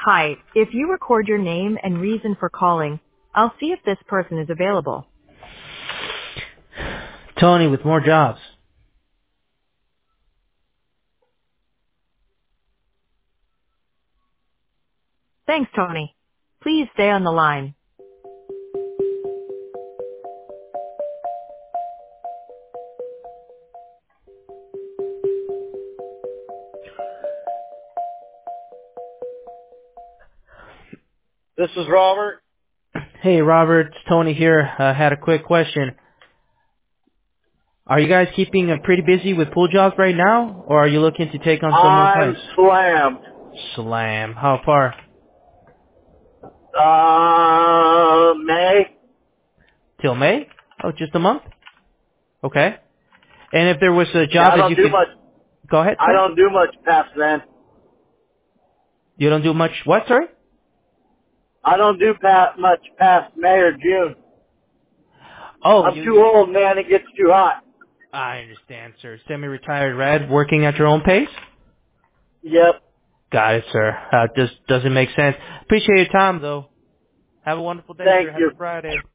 Hi, if you record your name and reason for calling, I'll see if this person is available. Tony with more jobs. Thanks, Tony. Please stay on the line. This is Robert. Hey, Robert, it's Tony here. Had a quick question. Are you guys keeping pretty busy with pool jobs right now, or are you looking to take on some more I'm clients? slammed. Slam. How far? May? Till May? Oh, just a month? Okay. And if there was a Yeah, job that you could... Go ahead, I sir. don't do much past then. You don't do much... What, sorry? I don't do much past May or June. Oh, I'm too old, man. It gets too hot. I understand, sir. Semi-retired red, working at your own pace? Yep. Got it, sir. Just doesn't make sense. Appreciate your time, though. Have a wonderful day, Thank sir. Happy you. Friday.